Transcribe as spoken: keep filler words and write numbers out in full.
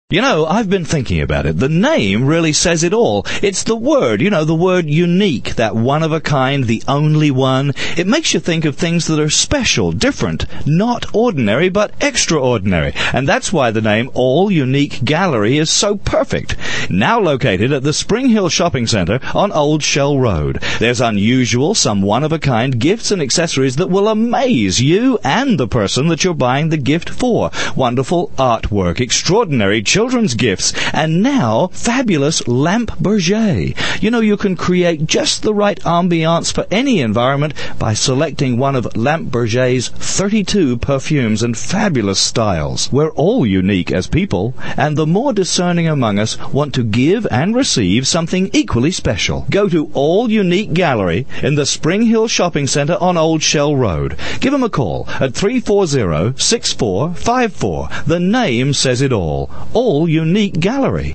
You know, I've been thinking about it. The name really says it all. It's the word, you know, the word unique, that one of a kind, the only one. It makes you think of things that are special, different, not ordinary, but extraordinary. And that's why the name All Unique Gallery is so perfect. Now located at the Spring Hill Shopping Centre on Old Shell Road. There's unusual, some one-of-a-kind gifts and accessories that will amaze you and the person that you're buying the gift for. Wonderful artwork, extraordinary children's gifts, and now fabulous lamp berger. You know, you can create just the right ambiance for any environment by selecting one of Lamp Berger's thirty-two perfumes and fabulous styles. We're all unique as people, and the more discerning among us want to give and receive something equally special. Go to All Unique Gallery in the Spring Hill Shopping Centre on Old Shell Road. Give them a call at three four zero, six four five four. The name says it all. All Unique Gallery.